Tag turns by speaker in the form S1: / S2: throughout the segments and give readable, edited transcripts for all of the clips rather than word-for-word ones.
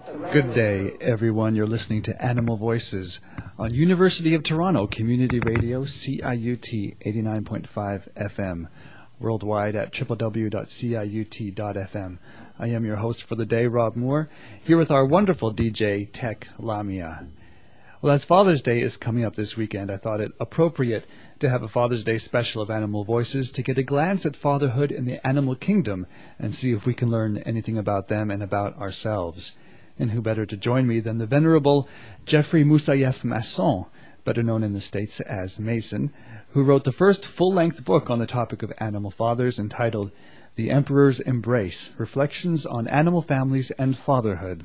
S1: Good day, everyone. You're listening to Animal Voices on University of Toronto Community Radio, CIUT 89.5 FM, worldwide at www.ciut.fm. I am your host for the day, Rob Moore, here with our wonderful DJ, Tech Lamia. Well, as Father's Day is coming up this weekend, I thought it appropriate to have a Father's Day special of Animal Voices to get a glance at fatherhood in the animal kingdom and see if we can learn anything about them and about ourselves. And who better to join me than the venerable Jeffrey Moussaieff Masson, better known in the States as Mason, who wrote the first full-length book on the topic of animal fathers entitled The Emperor's Embrace, Reflections on Animal Families and Fatherhood.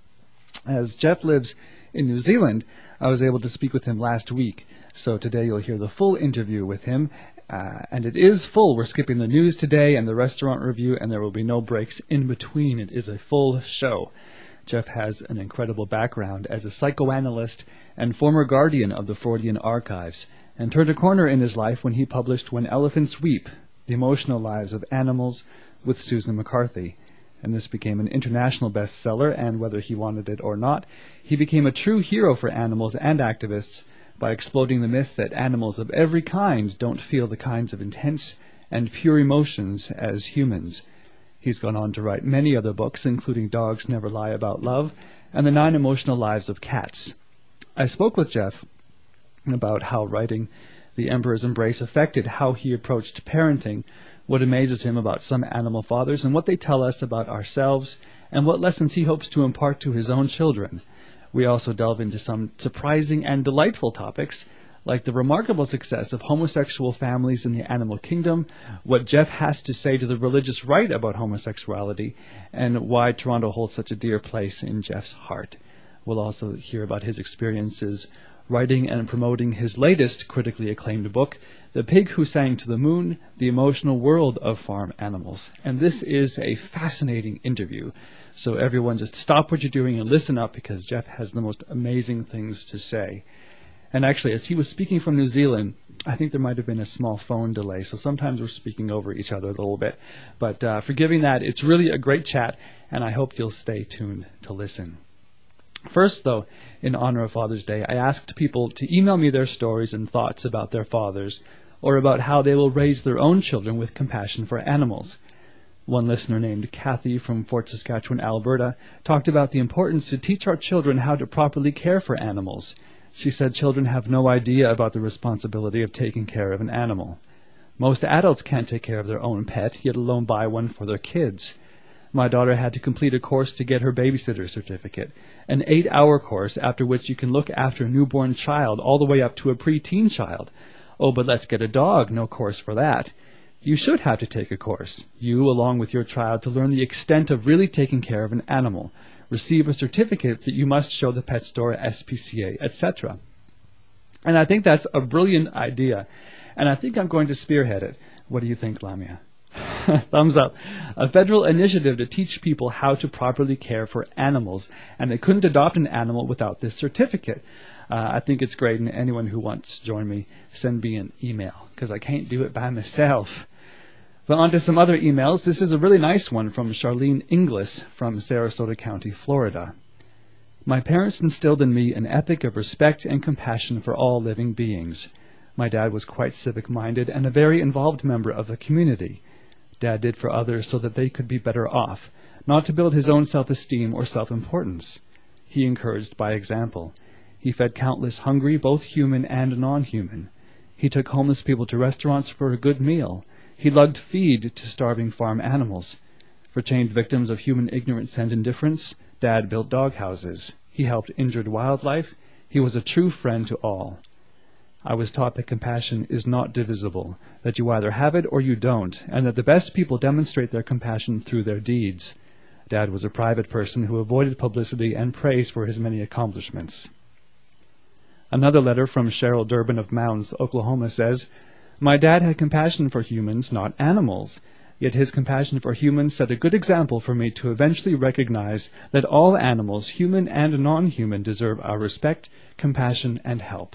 S1: As Jeff lives in New Zealand, I was able to speak with him last week, so today you'll hear the full interview with him, and it is full. We're skipping the news today and the restaurant review, and there will be no breaks in between. It is a full show. Jeff has an incredible background as a psychoanalyst and former guardian of the Freudian archives, and turned a corner in his life when he published When Elephants Weep, The Emotional Lives of Animals with Susan McCarthy. And this became an international bestseller, and whether he wanted it or not, he became a true hero for animals and activists by exploding the myth that animals of every kind don't feel the kinds of intense and pure emotions as humans. He's gone on to write many other books, including Dogs Never Lie About Love and The 9 Emotional Lives of Cats. I spoke with Jeff about how writing The Emperor's Embrace affected how he approached parenting, what amazes him about some animal fathers, and what they tell us about ourselves, and what lessons he hopes to impart to his own children. We also delve into some surprising and delightful topics, like the remarkable success of homosexual families in the animal kingdom, what Jeff has to say to the religious right about homosexuality, and why Toronto holds such a dear place in Jeff's heart. We'll also hear about his experiences writing and promoting his latest critically acclaimed book, The Pig Who Sang to the Moon, The Emotional World of Farm Animals. And this is a fascinating interview. So everyone just stop what you're doing and listen up, because Jeff has the most amazing things to say. And actually, as he was speaking from New Zealand, I think there might have been a small phone delay, so sometimes we're speaking over each other a little bit. But forgiving that, it's really a great chat, and I hope you'll stay tuned to listen. First, though, in honor of Father's Day, I asked people to email me their stories and thoughts about their fathers, or about how they will raise their own children with compassion for animals. One listener named Kathy from Fort Saskatchewan, Alberta, talked about the importance to teach our children how to properly care for animals. She said children have no idea about the responsibility of taking care of an animal. Most adults can't take care of their own pet, yet alone buy one for their kids. My daughter had to complete a course to get her babysitter certificate, an 8-hour course after which you can look after a newborn child all the way up to a preteen child. Oh, but let's get a dog, no course for that. You should have to take a course, you along with your child, to learn the extent of really taking care of an animal. Receive a certificate that you must show the pet store, SPCA, etc. And I think that's a brilliant idea, and I think I'm going to spearhead it. What do you think, Lamia? Thumbs up. A federal initiative to teach people how to properly care for animals, and they couldn't adopt an animal without this certificate. I think it's great, and anyone who wants to join me, send me an email, because I can't do it by myself. But on to some other emails. This is a really nice one from Charlene Inglis from Sarasota County, Florida. My parents instilled in me an ethic of respect and compassion for all living beings. My dad was quite civic-minded and a very involved member of the community. Dad did for others so that they could be better off, not to build his own self-esteem or self-importance. He encouraged by example. He fed countless hungry, both human and non-human. He took homeless people to restaurants for a good meal. He lugged feed to starving farm animals. For chained victims of human ignorance and indifference, Dad built dog houses. He helped injured wildlife. He was a true friend to all. I was taught that compassion is not divisible, that you either have it or you don't, and that the best people demonstrate their compassion through their deeds. Dad was a private person who avoided publicity and praise for his many accomplishments. Another letter from Cheryl Durbin of Mounds, Oklahoma says, My dad had compassion for humans, not animals. Yet his compassion for humans set a good example for me to eventually recognize that all animals, human and non-human, deserve our respect, compassion, and help.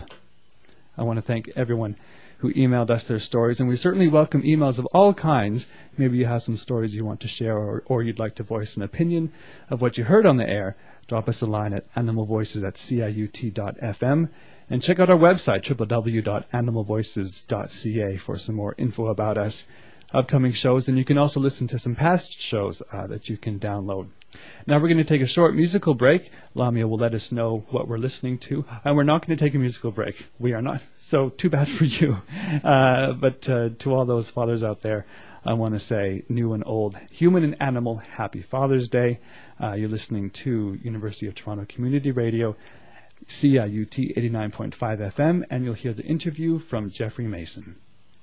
S1: I want to thank everyone who emailed us their stories, and we certainly welcome emails of all kinds. Maybe you have some stories you want to share, or you'd like to voice an opinion of what you heard on the air. drop us a line at animalvoices@ciut.fm. And check out our website, www.animalvoices.ca, for some more info about us, upcoming shows, and you can also listen to some past shows that you can download. Now we're going to take a short musical break. Lamia will let us know what we're listening to. And we're not going to take a musical break. We are not. So too bad for you. But to all those fathers out there, I want to say, new and old, human and animal, happy Father's Day. You're listening to University of Toronto Community Radio, CIUT 89.5 FM, and you'll hear the interview from Jeffrey Mason.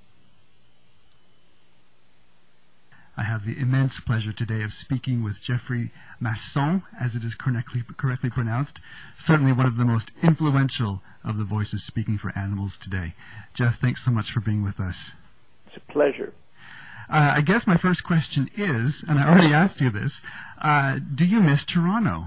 S1: I have the immense pleasure today of speaking with Jeffrey Masson, as it is correctly pronounced, certainly one of the most influential of the voices speaking for animals today. Jeff, thanks so much for being with us.
S2: It's a pleasure.
S1: I guess my first question is, and I already asked you this, do you miss Toronto?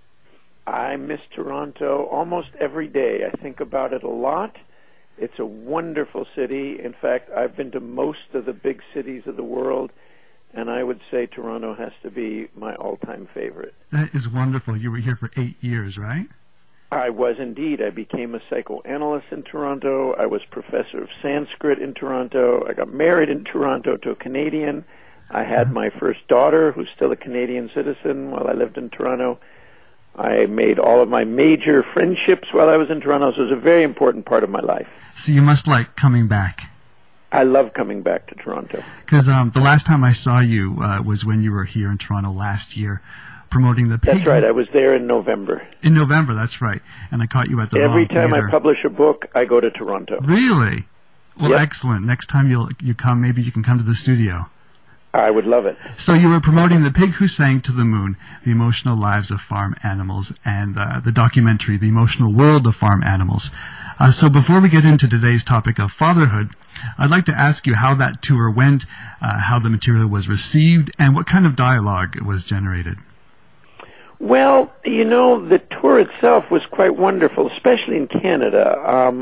S2: I miss Toronto almost every day. I think about it a lot. It's a wonderful city. In fact, I've been to most of the big cities of the world, and I would say Toronto has to be my all-time favorite.
S1: That is wonderful. You were here for 8 years, right?
S2: I was indeed. I became a psychoanalyst in Toronto. I was professor of Sanskrit in Toronto. I got married in Toronto to a Canadian. I had my first daughter, who's still a Canadian citizen, while I lived in Toronto. I made all of my major friendships while I was in Toronto, so it was a very important part of my life.
S1: So you must like coming back.
S2: I love coming back to Toronto.
S1: Because the last time I saw you was when you were here in Toronto last year, promoting the pig.
S2: That's right. I was there in November.
S1: In November, that's right. And I caught you at the
S2: Every time
S1: theater.
S2: I publish a book, I go to Toronto.
S1: Really? Well,
S2: yep.
S1: Excellent. Next time you come, maybe you can come to the studio.
S2: I would love it.
S1: So you were promoting The Pig Who Sang to the Moon, The Emotional Lives of Farm Animals, and the documentary, The Emotional World of Farm Animals. So before we get into today's topic of fatherhood, I'd like to ask you how that tour went, how the material was received, and what kind of dialogue was generated.
S2: Well, the tour itself was quite wonderful, especially in Canada.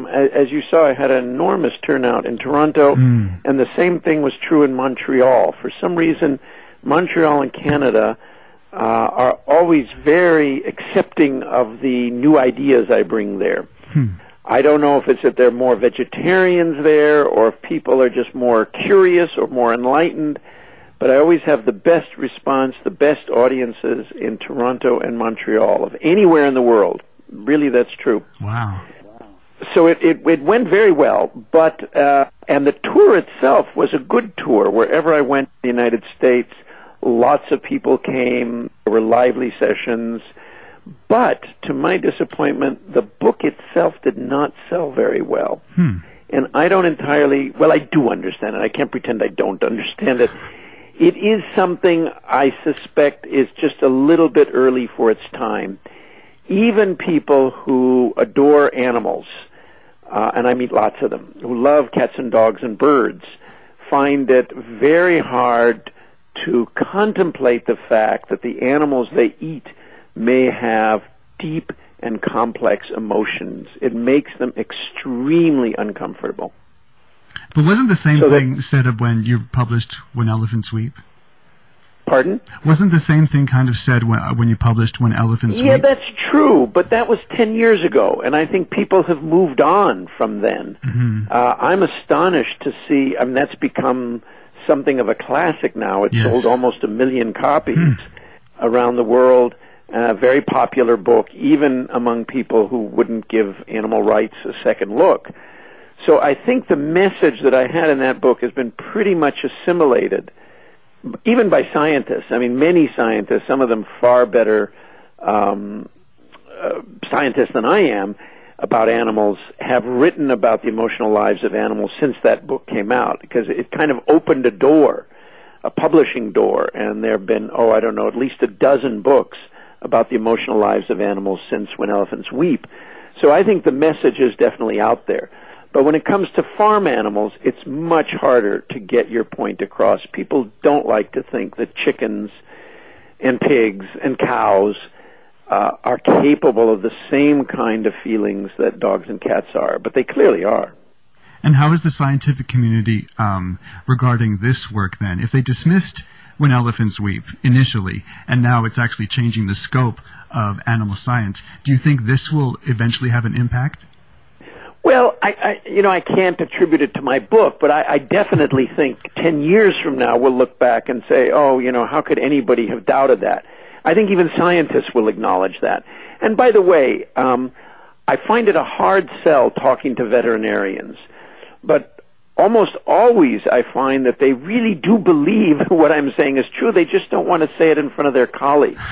S2: As you saw, I had an enormous turnout in Toronto, and the same thing was true in Montreal. For some reason, Montreal and Canada are always very accepting of the new ideas I bring there. I don't know if it's that there are more vegetarians there, or if people are just more curious or more enlightened, but I always have the best response, the best audiences in Toronto and Montreal of anywhere in the world. Really, that's true.
S1: Wow.
S2: So it went very well, but and the tour itself was a good tour. Wherever I went in the United States, lots of people came. There were lively sessions. But to my disappointment, the book itself did not sell very well. And I don't entirely, well, I do understand it. I can't pretend I don't understand it. It is something I suspect is just a little bit early for its time. Even people who adore animals, and I meet lots of them, who love cats and dogs and birds, find it very hard to contemplate the fact that the animals they eat may have deep and complex emotions. It makes them extremely uncomfortable.
S1: But wasn't the same thing said of when you published When Elephants Weep?
S2: Pardon?
S1: Wasn't the same thing kind of said when you published When Elephants Weep?
S2: Yeah, that's true, but that was 10 years ago, and I think people have moved on from then. I'm astonished to see, that's become something of a classic now. It's sold almost 1 million copies around the world. A very popular book, even among people who wouldn't give animal rights a second look. So I think the message that I had in that book has been pretty much assimilated, even by scientists. Many scientists, some of them far better scientists than I am about animals, have written about the emotional lives of animals since that book came out, because it kind of opened a door, a publishing door, and there have been, at least a dozen books about the emotional lives of animals since When Elephants Weep. So I think the message is definitely out there. But when it comes to farm animals, it's much harder to get your point across. People don't like to think that chickens and pigs and cows are capable of the same kind of feelings that dogs and cats are, but they clearly are.
S1: And how is the scientific community regarding this work then? If they dismissed When Elephants Weep initially, and now it's actually changing the scope of animal science. Do you think this will eventually have an impact?
S2: Well, I can't attribute it to my book, but I definitely think 10 years from now we'll look back and say, how could anybody have doubted that? I think even scientists will acknowledge that. And by the way, I find it a hard sell talking to veterinarians, but almost always I find that they really do believe what I'm saying is true. They just don't want to say it in front of their colleagues.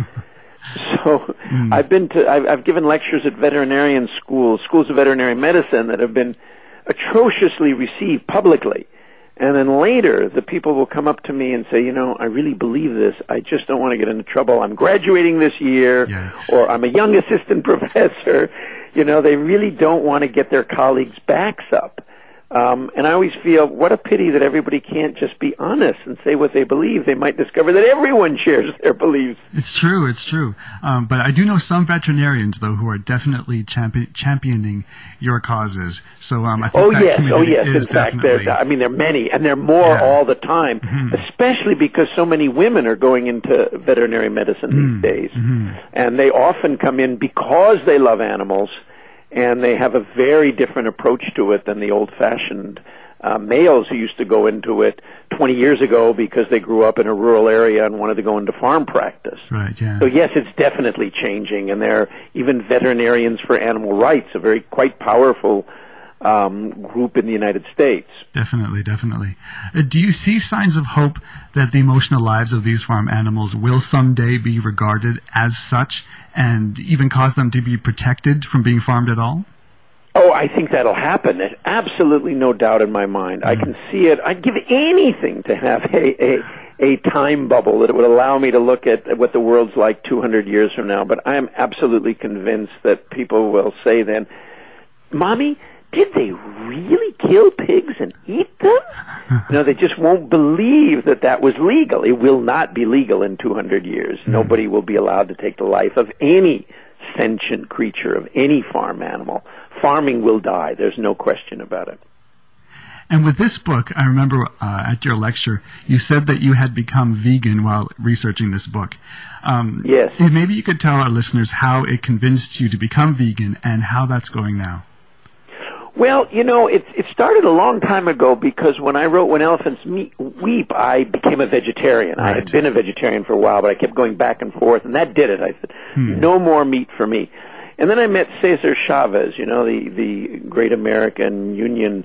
S2: So I've given lectures at veterinarian schools of veterinary medicine that have been atrociously received publicly. And then later, the people will come up to me and say, I really believe this. I just don't want to get into trouble. I'm graduating this year,
S1: yes.
S2: Or I'm a young assistant professor. They really don't want to get their colleagues' backs up. And I always feel, what a pity that everybody can't just be honest and say what they believe. They might discover that everyone shares their beliefs.
S1: It's true. But I do know some veterinarians, though, who are definitely championing your causes. So I think
S2: yes.
S1: is
S2: In fact,
S1: definitely...
S2: there are many, and there are more all the time, especially because so many women are going into veterinary medicine these days. And they often come in because they love animals, and they have a very different approach to it than the old-fashioned males who used to go into it 20 years ago because they grew up in a rural area and wanted to go into farm practice.
S1: Right, yeah.
S2: So yes, it's definitely changing, and there are even veterinarians for animal rights, a quite powerful group in the United States.
S1: Definitely. Do you see signs of hope that the emotional lives of these farm animals will someday be regarded as such and even cause them to be protected from being farmed at all?
S2: Oh, I think that'll happen. There's absolutely no doubt in my mind. I can see it. I'd give anything to have a time bubble that would allow me to look at what the world's like 200 years from now. But I am absolutely convinced that people will say then, Mommy, did they really kill pigs and eat them? They just won't believe that was legal. It will not be legal in 200 years. Nobody will be allowed to take the life of any sentient creature, of any farm animal. Farming will die. There's no question about it.
S1: And with this book, I remember at your lecture, you said that you had become vegan while researching this book.
S2: Yes.
S1: Maybe you could tell our listeners how it convinced you to become vegan and how that's going now.
S2: Well, it started a long time ago because when I wrote When Elephants Weep, I became a vegetarian.
S1: Right.
S2: I had been a vegetarian for a while, but I kept going back and forth, and that did it. I said, no more meat for me. And then I met Cesar Chavez, the great American Union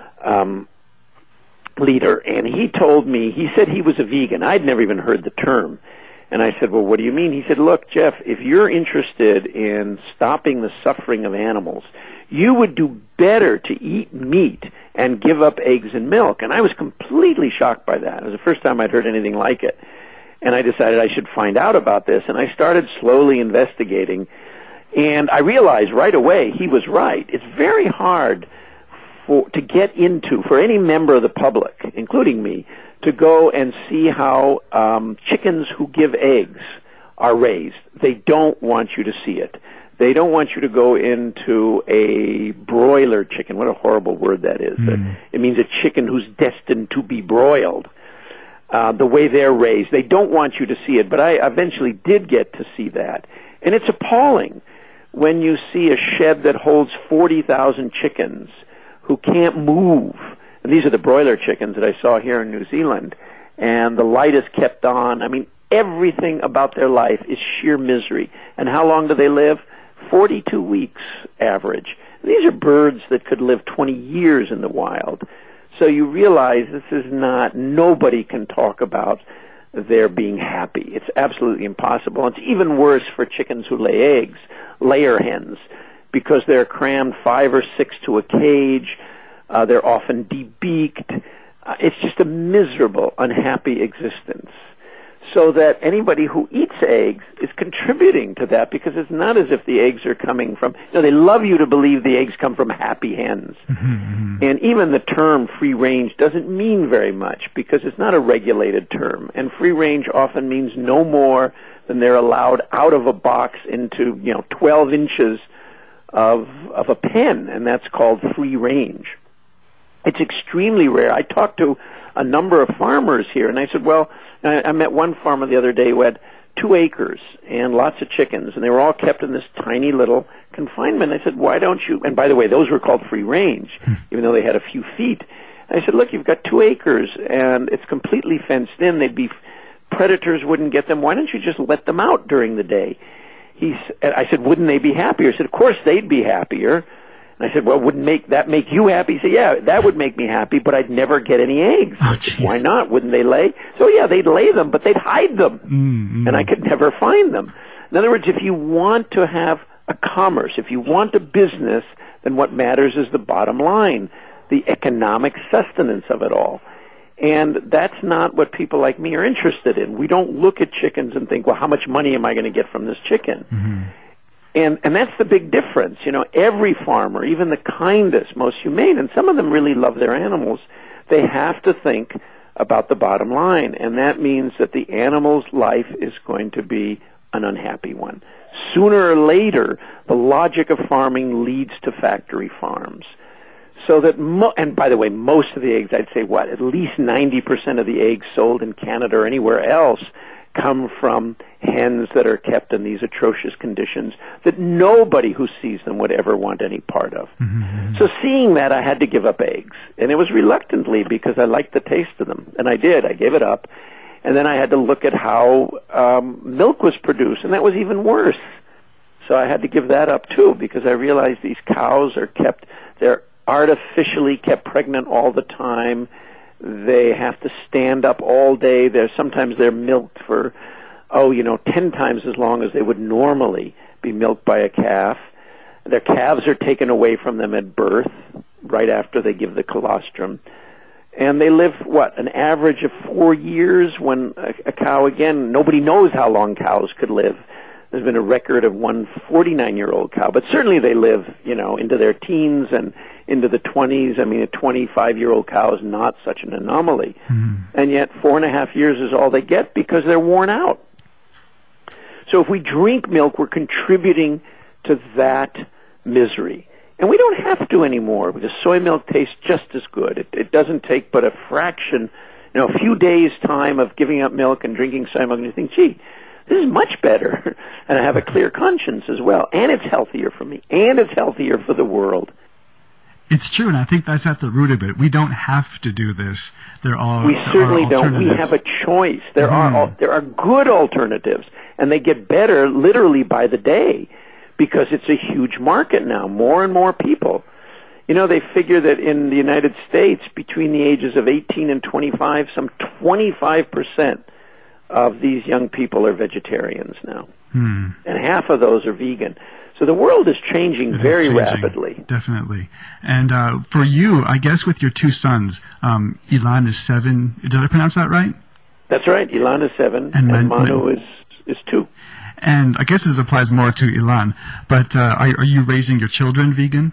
S2: leader, and he said he was a vegan. I'd never even heard the term. And I said, well, what do you mean? He said, look, Jeff, if you're interested in stopping the suffering of animals, you would do better to eat meat and give up eggs and milk. And I was completely shocked by that. It was the first time I'd heard anything like it. And I decided I should find out about this. And I started slowly investigating. And I realized right away he was right. It's very hard to get into, for any member of the public, including me, to go and see how chickens who give eggs are raised. They don't want you to see it. They don't want you to go into a broiler chicken. What a horrible word that is. It means a chicken who's destined to be broiled. The way they're raised. They don't want you to see it, but I eventually did get to see that. And it's appalling when you see a shed that holds 40,000 chickens who can't move. And these are the broiler chickens that I saw here in New Zealand. And the light is kept on. I mean, everything about their life is sheer misery. And how long do they live? 42 weeks average. These are birds that could live 20 years in the wild. So you realize this is nobody can talk about their being happy. It's absolutely impossible. It's even worse for chickens who lay eggs, layer hens, because they're crammed 5 or 6 to a cage. They're often debeaked. It's just a miserable, unhappy existence. So that anybody who eats eggs is contributing to that, because it's not as if the eggs are coming from, they love you to believe the eggs come from happy hens. And even the term free range doesn't mean very much, because it's not a regulated term. And free range often means no more than they're allowed out of a box into, 12 inches of a pen, and that's called free range. It's extremely rare. I talked to a number of farmers here, and I said, well, I met one farmer the other day who had 2 acres and lots of chickens, and they were all kept in this tiny little confinement. I said, why don't you, and by the way, those were called free range, even though they had a few feet. And I said, look, you've got 2 acres, and it's completely fenced in. Predators wouldn't get them. Why don't you just let them out during the day? I said, wouldn't they be happier? He said, of course they'd be happier. And I said, well, wouldn't that make you happy? He said, yeah, that would make me happy, but I'd never get any eggs.
S1: Oh,
S2: why not? Wouldn't they lay? So yeah, they'd lay them, but they'd hide them.
S1: Mm-hmm.
S2: And I could never find them. In other words, if you want to have a commerce, if you want a business, then what matters is the bottom line, the economic sustenance of it all. And that's not what people like me are interested in. We don't look at chickens and think, well, how much money am I going to get from this chicken?
S1: Mm-hmm.
S2: And that's the big difference. You know, every farmer, even the kindest, most humane, and some of them really love their animals, they have to think about the bottom line. And that means that the animal's life is going to be an unhappy one. Sooner or later, the logic of farming leads to factory farms. So that, and by the way, most of the eggs, I'd say at least 90% of the eggs sold in Canada or anywhere else come from hens that are kept in these atrocious conditions that nobody who sees them would ever want any part of.
S1: Mm-hmm.
S2: So seeing that, I had to give up eggs. And it was reluctantly because I liked the taste of them. And I did. I gave it up. And then I had to look at how milk was produced, and that was even worse. So I had to give that up too because I realized these cows they're artificially kept pregnant all the time. They have to stand up all day. Sometimes they're milked for, 10 times as long as they would normally be milked by a calf. Their calves are taken away from them at birth, right after they give the colostrum. And they live, an average of 4 years when a cow, again, nobody knows how long cows could live. There's been a record of one 49-year-old cow, but certainly they live, into their teens and into the 20s. I mean, a 25-year-old cow is not such an anomaly. Mm-hmm. And yet 4.5 years is all they get because they're worn out. So if we drink milk, we're contributing to that misery. And we don't have to anymore because soy milk tastes just as good. It doesn't take but a fraction, a few days' time of giving up milk and drinking soy milk, and you think, gee, this is much better. And I have a clear conscience as well. And it's healthier for me. And it's healthier for the world.
S1: It's true, and I think that's at the root of it. We don't have to do this.
S2: We certainly don't. We have a choice. There are good alternatives, and they get better literally by the day because it's a huge market now. More and more people. They figure that in the United States, between the ages of 18 and 25, some 25% of these young people are vegetarians now. And half of those are vegan. So the world is changing very rapidly.
S1: Definitely. And for you, I guess with your 2 sons, Ilan is 7. Did I pronounce that right?
S2: That's right. Ilan is 7, and Manu is 2.
S1: And I guess this applies more to Ilan. But are you raising your children vegan?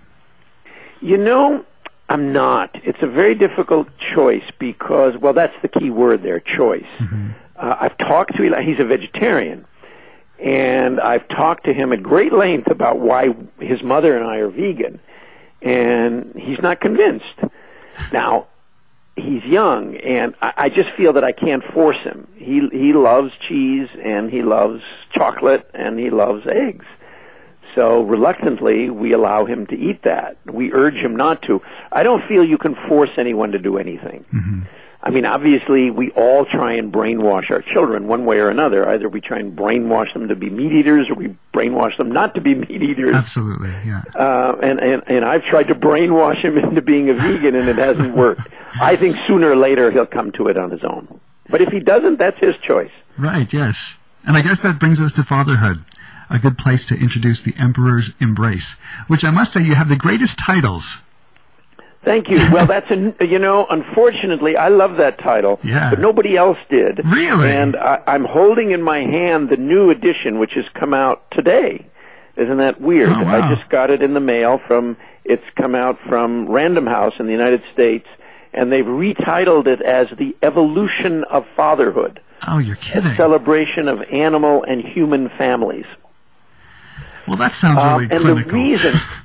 S2: I'm not. It's a very difficult choice because, that's the key word there, choice. Mm-hmm. I've talked to Ilan. He's a vegetarian. And I've talked to him at great length about why his mother and I are vegan. And he's not convinced. Now, he's young, and I just feel that I can't force him. He loves cheese, and he loves chocolate, and he loves eggs. So reluctantly, we allow him to eat that. We urge him not to. I don't feel you can force anyone to do anything. Mm-hmm. I mean, obviously, we all try and brainwash our children one way or another. Either we try and brainwash them to be meat eaters, or we brainwash them not to be meat eaters.
S1: Absolutely, yeah.
S2: And I've tried to brainwash him into being a vegan, and it hasn't worked. I think sooner or later he'll come to it on his own. But if he doesn't, that's his choice.
S1: Right, yes. And I guess that brings us to fatherhood. A good place to introduce the Emperor's Embrace, which I must say you have the greatest titles.
S2: Thank you. Well, that's unfortunately, I love that title, but nobody else did.
S1: Really?
S2: And I'm holding in my hand the new edition, which has come out today. Isn't that weird?
S1: Oh, wow.
S2: I just got it in the mail it's come out from Random House in the United States, and they've retitled it as The Evolution of Fatherhood.
S1: Oh, you're kidding.
S2: A celebration of animal and human families.
S1: Well, that sounds really clinical.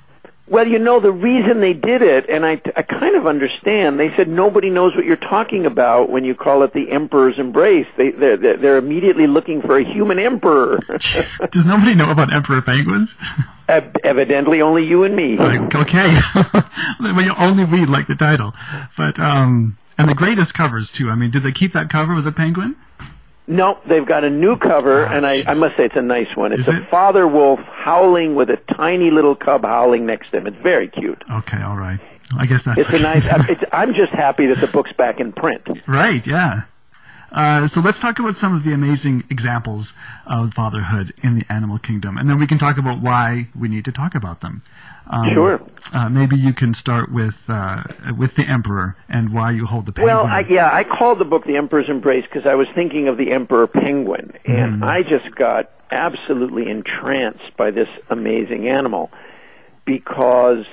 S2: Well, the reason they did it, and I kind of understand, they said nobody knows what you're talking about when you call it the Emperor's Embrace. They're immediately looking for a human emperor.
S1: Does nobody know about emperor penguins?
S2: Evidently only you and me.
S1: Okay. Well, only we like the title. But, and the greatest covers, too. I mean, did they keep that cover with the penguin?
S2: No, they've got a new cover, and I must say it's a nice one. It's a father wolf howling with a tiny little cub howling next to him. It's very cute.
S1: Okay, all right. I guess that's...
S2: It's a nice... I'm just happy that the book's back in print.
S1: Right, yeah. So let's talk about some of the amazing examples of fatherhood in the animal kingdom, and then we can talk about why we need to talk about them.
S2: Sure.
S1: Maybe you can start with the emperor and why you hold the penguin.
S2: Well, I called the book The Emperor's Embrace because I was thinking of the emperor penguin, and I just got absolutely entranced by this amazing animal because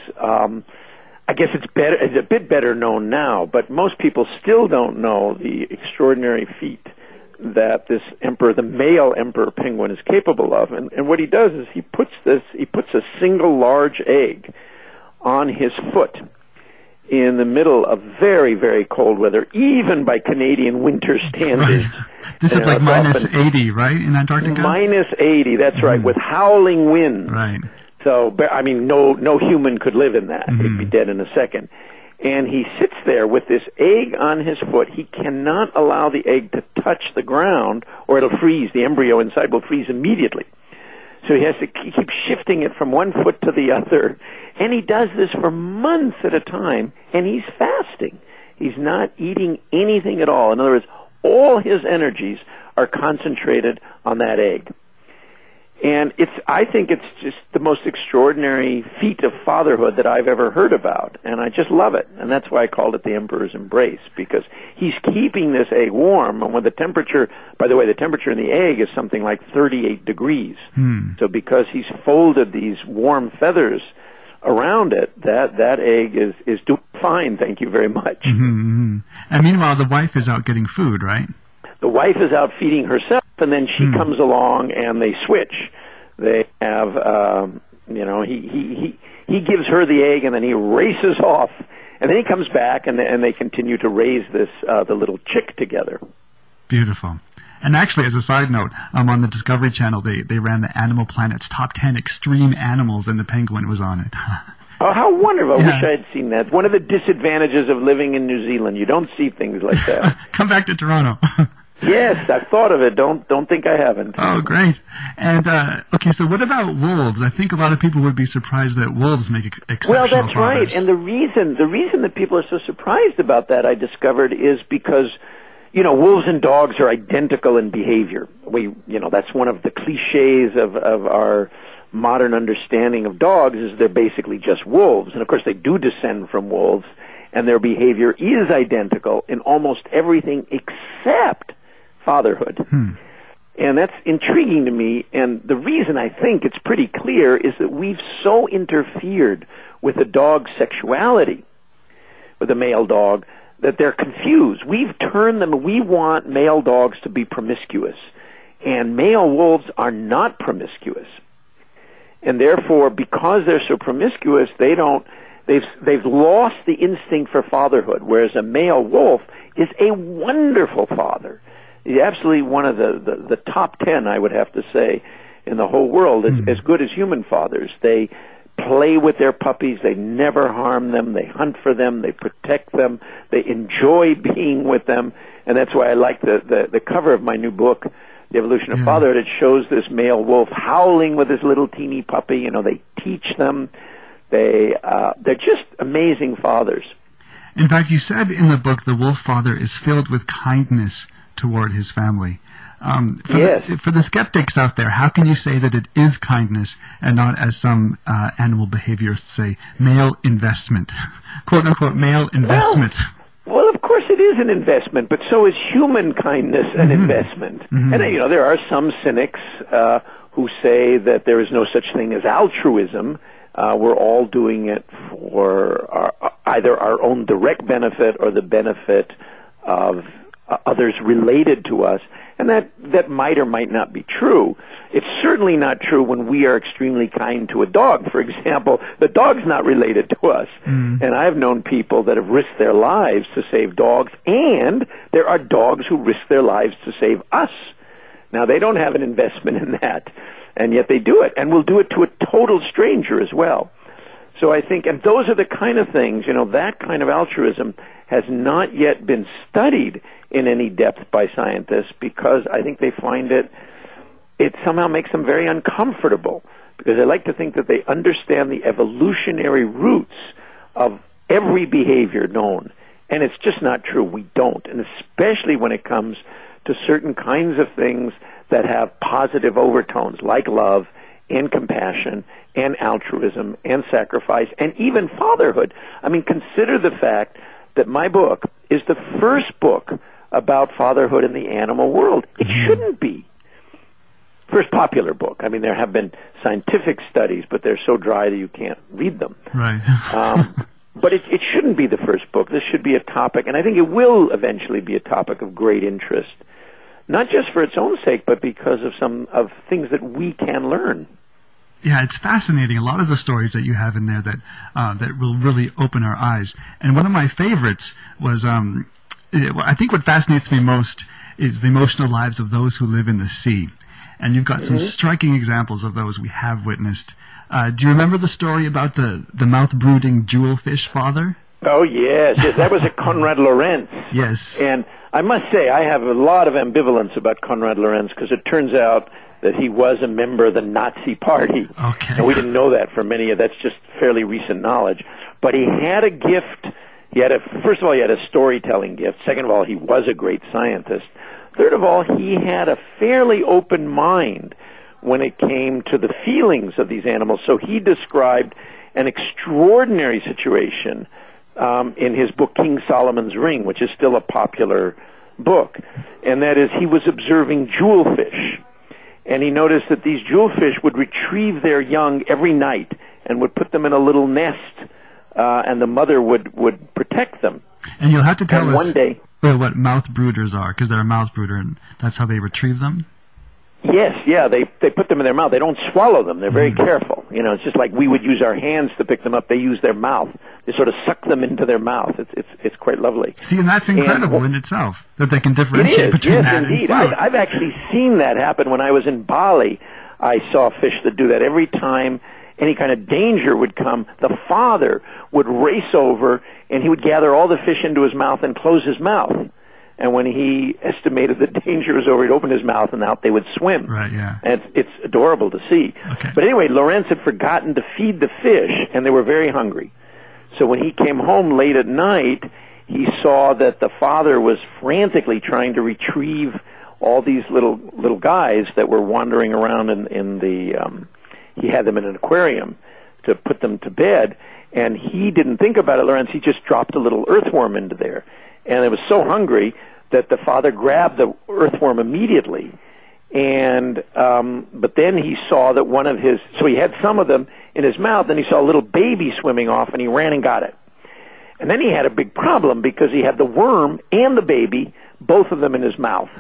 S2: I guess it's a bit better known now, but most people still don't know the extraordinary feat that this emperor, the male emperor penguin, is capable of. And what he does is he puts a single large egg on his foot in the middle of very, very cold weather, even by Canadian winter standards.
S1: Right. This is like minus 80, right, in Antarctica?
S2: Minus 80, that's right, with howling winds.
S1: Right.
S2: So, I mean, no human could live in that. He'd be dead in a second. And he sits there with this egg on his foot. He cannot allow the egg to touch the ground, or it'll freeze. The embryo inside will freeze immediately. So he has to keep shifting it from one foot to the other. And he does this for months at a time, and he's fasting. He's not eating anything at all. In other words, all his energies are concentrated on that egg. And I think it's just the most extraordinary feat of fatherhood that I've ever heard about. And I just love it. And that's why I called it the Emperor's Embrace, because he's keeping this egg warm. And when the temperature, by the way, the temperature in the egg is something like 38 degrees. So because he's folded these warm feathers around it, that egg is doing fine, thank you very much.
S1: And meanwhile, the wife is out getting food, right?
S2: The wife is out feeding herself, and then she comes along, and they switch. They have, he gives her the egg, and then he races off, and then he comes back, and they continue to raise the little chick together.
S1: Beautiful. And actually, as a side note, on the Discovery Channel, they ran the Animal Planet's top 10 extreme animals, and the penguin was on it.
S2: Oh, how wonderful. I wish I had seen that. One of the disadvantages of living in New Zealand, you don't see things like that.
S1: Come back to Toronto.
S2: Yes, I've thought of it. Don't think I haven't.
S1: Oh, great. And, okay, so what about wolves? I think a lot of people would be surprised that wolves make exceptional
S2: fathers. Well, that's right. And the reason that people are so surprised about that, I discovered, is because, wolves and dogs are identical in behavior. That's one of the cliches of our modern understanding of dogs, is they're basically just wolves. And of course they do descend from wolves, and their behavior is identical in almost everything except fatherhood. And that's intriguing to me, and the reason I think it's pretty clear is that we've so interfered with the dog's sexuality, with a male dog, that they're confused. We want male dogs to be promiscuous, and male wolves are not promiscuous. And therefore, because they're so promiscuous, they've lost the instinct for fatherhood, whereas a male wolf is a wonderful father. He's absolutely one of the top 10, I would have to say, in the whole world, as good as human fathers. They play with their puppies. They never harm them. They hunt for them. They protect them. They enjoy being with them. And that's why I like the cover of my new book, The Evolution of Fatherhood. It shows this male wolf howling with his little teeny puppy. They teach them. They're just amazing fathers.
S1: In fact, you said in the book the wolf father is filled with kindness toward his family. For the skeptics out there, how can you say that it is kindness and not, as some animal behaviorists say, male investment? Quote unquote, male investment.
S2: Well, of course it is an investment, but so is human kindness an investment. And there are some cynics who say that there is no such thing as altruism. We're all doing it for either our own direct benefit or the benefit of others related to us, and that might or might not be true. It's certainly not true when we are extremely kind to a dog. For example, the dog's not related to us. And I've known people that have risked their lives to save dogs, and there are dogs who risk their lives to save us. Now, they don't have an investment in that, and yet they do it, and will do it to a total stranger as well. So I think, and those are the kind of things, that kind of altruism has not yet been studied in any depth by scientists, because I think they find it somehow makes them very uncomfortable, because they like to think that they understand the evolutionary roots of every behavior known. And it's just not true. We don't. And especially when it comes to certain kinds of things that have positive overtones, like love and compassion and altruism and sacrifice and even fatherhood. I mean, consider the fact that my book is the first book about fatherhood in the animal world. It shouldn't be. First popular book. I mean, there have been scientific studies, but they're so dry that you can't read them.
S1: Right.
S2: But it shouldn't be the first book. This should be a topic, and I think it will eventually be a topic of great interest, not just for its own sake, but because of some of things that we can learn.
S1: Yeah, it's fascinating. A lot of the stories that you have in there that will really open our eyes. And one of my favorites was, I think what fascinates me most is the emotional lives of those who live in the sea. And you've got some striking examples of those we have witnessed. Do you remember the story about the mouth-brooding jewelfish father?
S2: Oh, yes. That was a Konrad Lorenz.
S1: Yes.
S2: And I must say, I have a lot of ambivalence about Konrad Lorenz, because it turns out that he was a member of the Nazi Party.
S1: Okay.
S2: And we didn't know that for many. That's just fairly recent knowledge. But he had a gift. First of all, he had a storytelling gift. Second of all, he was a great scientist. Third of all, he had a fairly open mind when it came to the feelings of these animals. So he described an extraordinary situation in his book King Solomon's Ring, which is still a popular book. And that is, he was observing jewelfish. And he noticed that these jewelfish would retrieve their young every night and would put them in a little nest, and the mother would protect them.
S1: And you'll have to tell us
S2: one day,
S1: what mouth brooders are, because they're a mouth brooder, and that's how they retrieve them?
S2: Yes, yeah, they put them in their mouth. They don't swallow them. They're very careful. It's just like we would use our hands to pick them up. They use their mouth. They sort of suck them into their mouth. It's quite lovely.
S1: See, and that's incredible in itself, that they can differentiate between that and food.
S2: I've actually seen that happen when I was in Bali. I saw fish that do that. Every time any kind of danger would come, the father would race over, and he would gather all the fish into his mouth and close his mouth. And when he estimated the danger was over, he'd open his mouth, and out they would swim.
S1: Right, yeah.
S2: And it's adorable to see.
S1: Okay.
S2: But anyway, Lorenz had forgotten to feed the fish, and they were very hungry. So when he came home late at night, he saw that the father was frantically trying to retrieve all these little guys that were wandering around in the he had them in an aquarium to put them to bed, and he didn't think about it, Lorenz. He just dropped a little earthworm into there. And it was so hungry that the father grabbed the earthworm immediately. And but then he saw that so he had some of them in his mouth, then he saw a little baby swimming off, and he ran and got it. And then he had a big problem, because he had the worm and the baby, both of them in his mouth.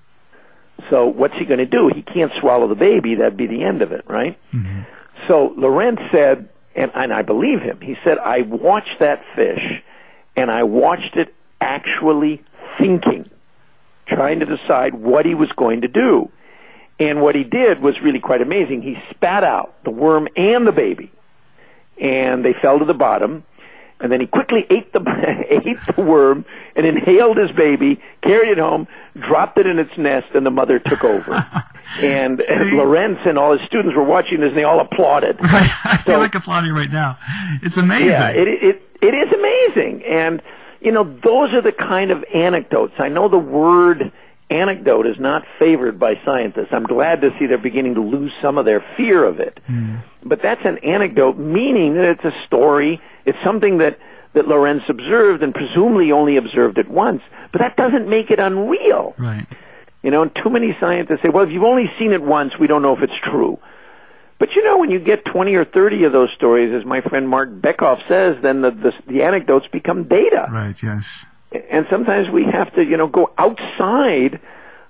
S2: So what's he going to do? He can't swallow the baby. That'd be the end of it, right? Mm-hmm. So Lorenz said, and I believe him, he said, I watched that fish, and I watched it actually thinking, trying to decide what he was going to do. And what he did was really quite amazing. He spat out the worm and the baby, and they fell to the bottom. And then he quickly ate the worm and inhaled his baby, carried it home, dropped it in its nest, and the mother took over. And Lorenz and all his students were watching this, and they all applauded.
S1: I feel like applauding right now. It's amazing.
S2: Yeah, it is amazing. And, those are the kind of anecdotes. I know the word anecdote is not favored by scientists. I'm glad to see they're beginning to lose some of their fear of it. But that's an anecdote, meaning that it's a story. It's something that Lorenz observed, and presumably only observed it once. But that doesn't make it unreal.
S1: Right.
S2: And too many scientists say, well, if you've only seen it once, we don't know if it's true. But when you get 20 or 30 of those stories, as my friend Mark Bekoff says, then the anecdotes become data.
S1: Right, yes.
S2: And sometimes we have to, go outside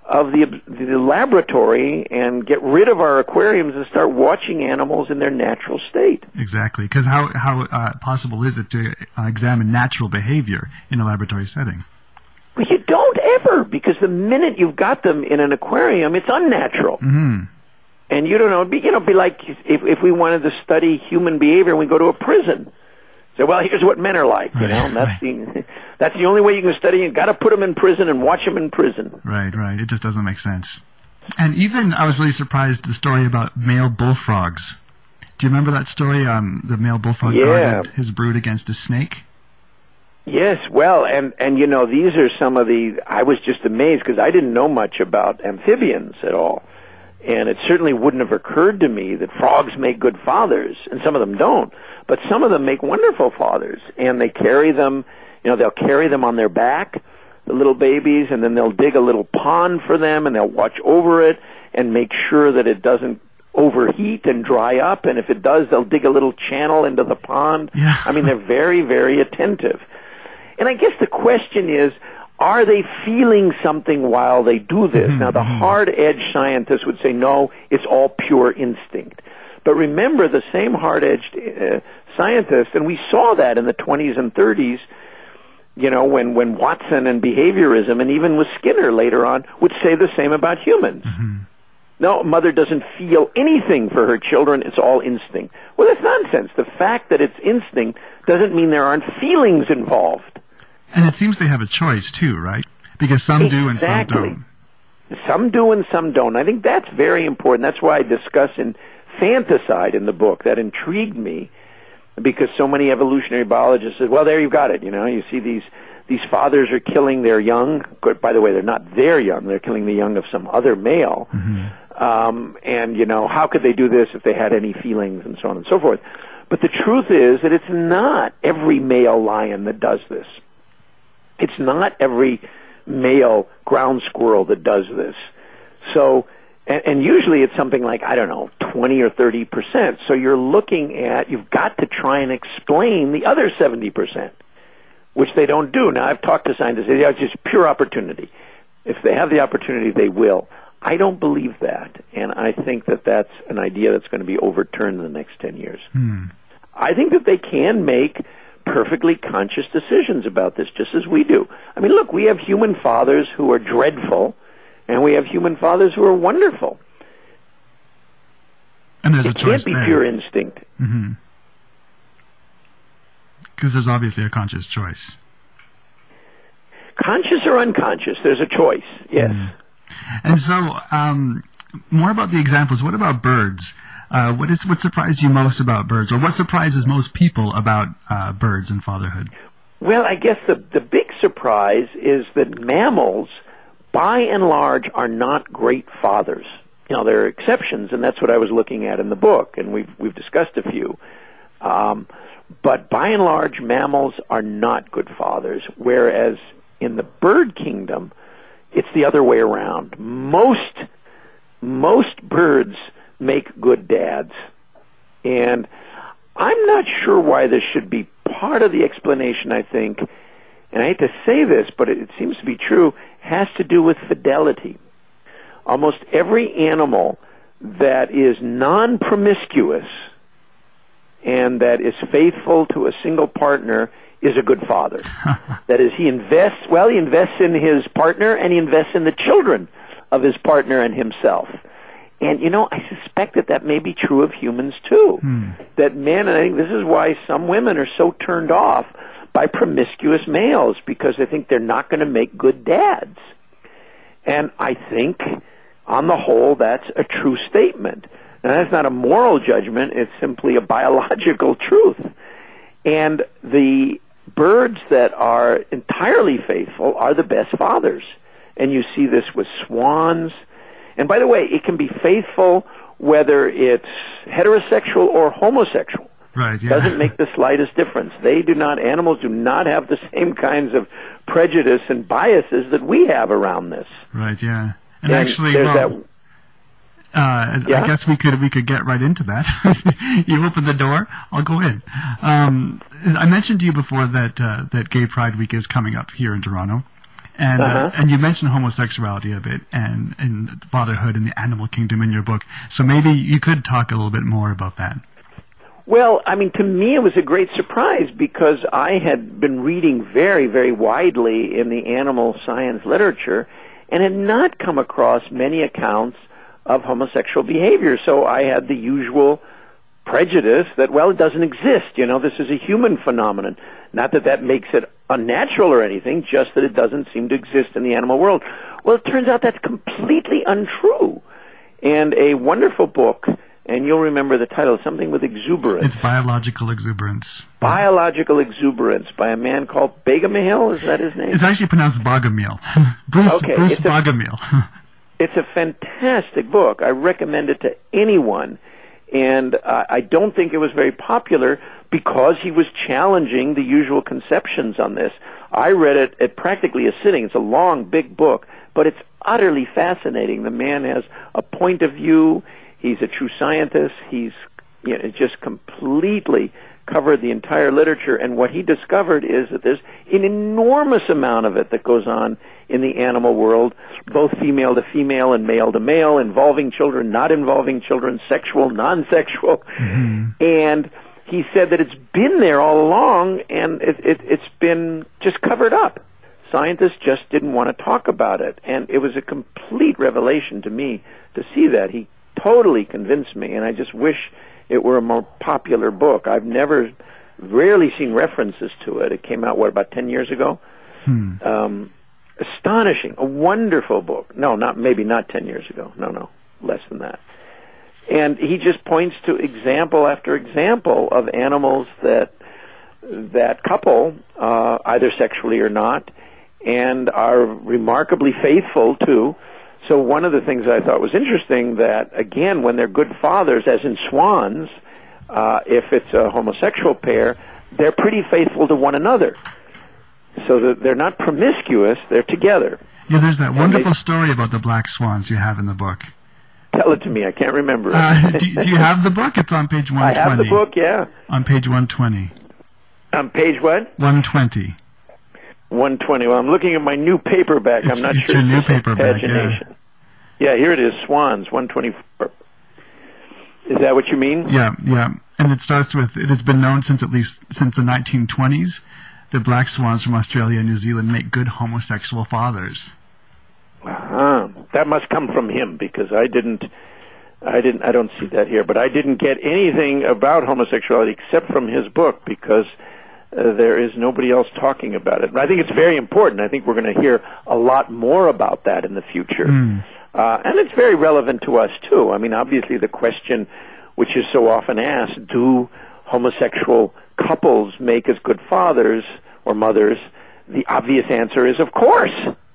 S2: of the laboratory and get rid of our aquariums and start watching animals in their natural state.
S1: Exactly, because how possible is it to examine natural behavior in a laboratory setting?
S2: Well, you don't ever, because the minute you've got them in an aquarium, it's unnatural.
S1: Mm-hmm.
S2: And you don't know, it'd be like if we wanted to study human behavior and we go to a prison. So, well, here's what men are like, and that's the only way you can study. You've got to put them in prison and watch them in prison.
S1: Right. It just doesn't make sense. And even I was really surprised the story about male bullfrogs. Do you remember that story? The male bullfrog guarded his brood against a snake.
S2: Yes, well, and these are some of the. I was just amazed because I didn't know much about amphibians at all, and it certainly wouldn't have occurred to me that frogs make good fathers, and some of them don't. But some of them make wonderful fathers, and they carry them, they'll carry them on their back, the little babies, and then they'll dig a little pond for them, and they'll watch over it and make sure that it doesn't overheat and dry up, and if it does, they'll dig a little channel into the pond.
S1: Yeah.
S2: I mean, they're very, very attentive. And I guess the question is, are they feeling something while they do this?
S1: Mm-hmm.
S2: Now, the hard-edged scientists would say, no, it's all pure instinct. But remember, the same hard-edged scientists, and we saw that in the 20s and 30s, when Watson and behaviorism, and even with Skinner later on, would say the same about humans.
S1: Mm-hmm.
S2: No, mother doesn't feel anything for her children, it's all instinct. Well, that's nonsense. The fact that it's instinct doesn't mean there aren't feelings involved.
S1: And it seems they have a choice, too, right? Because some do and some don't.
S2: Some do and some don't. I think that's very important. That's why I discuss infanticide in the book. That intrigued me because so many evolutionary biologists said, well, there you got it. You see these fathers are killing their young. By the way, they're not their young. They're killing the young of some other male.
S1: Mm-hmm.
S2: And how could they do this if they had any feelings and so on and so forth? But the truth is that it's not every male lion that does this. It's not every male ground squirrel that does this. So, and usually it's something like, 20 or 30%. So you've got to try and explain the other 70%, which they don't do. Now, I've talked to scientists, they say, it's just pure opportunity. If they have the opportunity, they will. I don't believe that, and I think that that's an idea that's going to be overturned in the next 10 years. I think that they can make perfectly conscious decisions about this, just as we do. I mean, look, we have human fathers who are dreadful, and we have human fathers who are wonderful.
S1: And there's a choice there.
S2: It can't be pure instinct.
S1: Because there's obviously a conscious choice.
S2: Conscious or unconscious, there's a choice, yes.
S1: And so, more about the examples. What about birds? What surprised you most about birds, or what surprises most people about birds and fatherhood?
S2: Well, I guess the big surprise is that mammals, by and large, are not great fathers. There are exceptions, and that's what I was looking at in the book, and we've discussed a few. But by and large, mammals are not good fathers, whereas in the bird kingdom, it's the other way around. Most birds make good dads. And I'm not sure why this should be part of the explanation, I think, and I hate to say this, but it seems to be true, has to do with fidelity. Almost every animal that is non-promiscuous and that is faithful to a single partner is a good father. That is, he invests in his partner and he invests in the children of his partner and himself. And, I suspect that may be true of humans, too. That men, and I think this is why some women are so turned off by promiscuous males, because they think they're not going to make good dads. And I think, on the whole, that's a true statement. Now, that's not a moral judgment. It's simply a biological truth. And the birds that are entirely faithful are the best fathers. And you see this with swans. And by the way, it can be faithful whether it's heterosexual or homosexual.
S1: Right, yeah.
S2: Doesn't make the slightest difference. Animals do not have the same kinds of prejudice and biases that we have around this.
S1: Right, yeah. And actually, I guess we could get right into that. You open the door, I'll go in. I mentioned to you before that Gay Pride Week is coming up here in Toronto. And you mentioned homosexuality a bit and fatherhood in the animal kingdom in your book. So maybe you could talk a little bit more about that.
S2: Well, I mean, to me it was a great surprise because I had been reading very, very widely in the animal science literature and had not come across many accounts of homosexual behavior. So I had the usual prejudice that, well, it doesn't exist. This is a human phenomenon. Not that that makes it unnatural or anything, just that it doesn't seem to exist in the animal world. Well, it turns out that's completely untrue. And a wonderful book, and you'll remember the title, something with exuberance.
S1: It's Biological Exuberance.
S2: Biological Exuberance by a man called Bogomil, is that his name?
S1: It's actually pronounced Bogomil. Bruce Bogomil.
S2: It's a fantastic book. I recommend it to anyone. And I don't think it was very popular because he was challenging the usual conceptions on this. I read it at practically a sitting. It's a long, big book, but it's utterly fascinating. The man has a point of view. He's a true scientist. He's just completely covered the entire literature, and what he discovered is that there's an enormous amount of it that goes on in the animal world, both female to female and male to male, involving children, not involving children, sexual, non-sexual. And he said that it's been there all along, and it's been just covered up. Scientists just didn't want to talk about it, and it was a complete revelation to me to see that. He totally convinced me, and I just wish it were a more popular book. I've rarely seen references to it. It came out, about 10 years ago? Astonishing. A wonderful book. No, maybe not 10 years ago. No, less than that. And he just points to example after example of animals that couple, either sexually or not, and are remarkably faithful too. So one of the things I thought was interesting that, again, when they're good fathers, as in swans, if it's a homosexual pair, they're pretty faithful to one another. So that they're not promiscuous, they're together.
S1: Yeah, there's that wonderful story about the black swans you have in the book.
S2: Tell it to me, I can't remember it.
S1: Do you have the book? It's on page 120.
S2: I have the book, yeah.
S1: On page 120.
S2: On page what?
S1: 120.
S2: 120. Well, I'm looking at my new paperback. I'm not sure.
S1: It's your new paperback, yeah.
S2: Yeah, here it is, Swans, 124. Is that what you mean?
S1: Yeah. And it starts with, it has been known since the 1920s that black swans from Australia and New Zealand make good homosexual fathers.
S2: That must come from him, because I don't see that here, but I didn't get anything about homosexuality except from his book, because there is nobody else talking about it. But I think it's very important. I think we're going to hear a lot more about that in the future. And it's very relevant to us, too. I mean, obviously the question, which is so often asked, do homosexual couples make as good fathers or mothers? The obvious answer is, of course.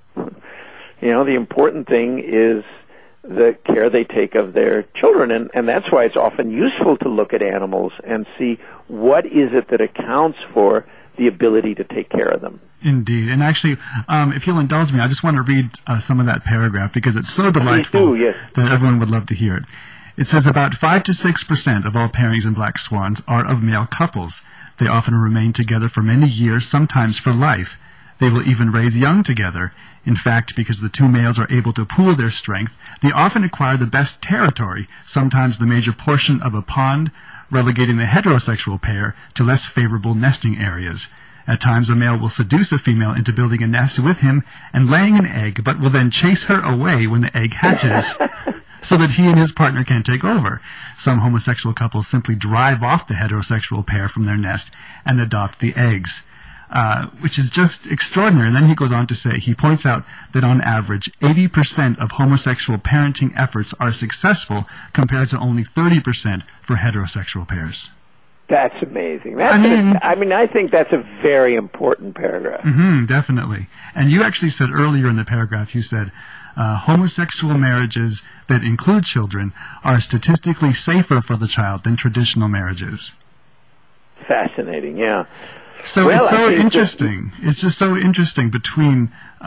S2: The important thing is the care they take of their children, and that's why it's often useful to look at animals and see what is it that accounts for the ability to take care of them.
S1: Indeed. And actually, if you'll indulge me, I just want to read some of that paragraph because it's so delightful that everyone would love to hear it. It says about 5 to 6% of all pairings in black swans are of male couples. They often remain together for many years, sometimes for life. They will even raise young together. In fact, because the two males are able to pool their strength, they often acquire the best territory, sometimes the major portion of a pond, relegating the heterosexual pair to less favorable nesting areas. At times, a male will seduce a female into building a nest with him and laying an egg, but will then chase her away when the egg hatches so that he and his partner can take over. Some homosexual couples simply drive off the heterosexual pair from their nest and adopt the eggs. Which is just extraordinary. And then he goes on to say, he points out that on average, 80% of homosexual parenting efforts are successful compared to only 30% for heterosexual pairs.
S2: That's amazing. I think that's a very important paragraph.
S1: Definitely. And you actually said earlier in the paragraph, you said, homosexual marriages that include children are statistically safer for the child than traditional marriages.
S2: Fascinating, yeah.
S1: So it's so interesting. It's just so interesting between,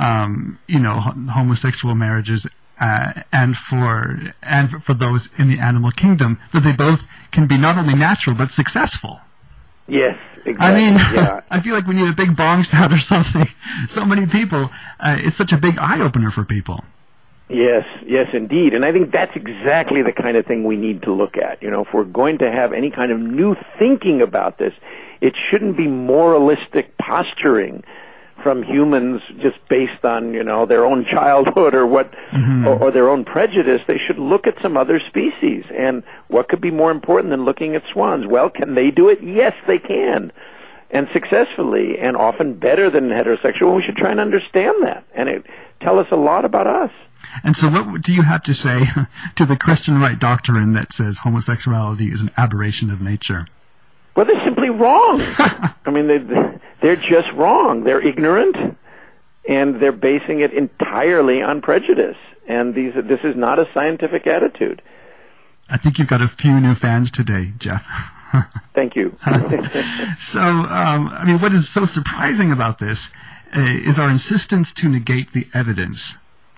S1: homosexual marriages and for those in the animal kingdom that they both can be not only natural but successful.
S2: Yes, exactly.
S1: I mean,
S2: yeah.
S1: I feel like we need a big bong sound or something. So many people, it's such a big eye-opener for people.
S2: Yes, indeed. And I think that's exactly the kind of thing we need to look at. If we're going to have any kind of new thinking about this, it shouldn't be moralistic posturing from humans just based on, their own childhood or or their own prejudice. They should look at some other species. And what could be more important than looking at swans? Well, can they do it? Yes, they can. And successfully, and often better than heterosexual. We should try and understand that. And it tell us a lot about us.
S1: And so what do you have to say to the Christian right doctrine that says homosexuality is an aberration of nature?
S2: Well, they're simply wrong. I mean, they're just wrong. They're ignorant, and they're basing it entirely on prejudice. And this is not a scientific attitude.
S1: I think you've got a few new fans today, Jeff.
S2: Thank you.
S1: So, I mean, what is so surprising about this is our insistence to negate the evidence.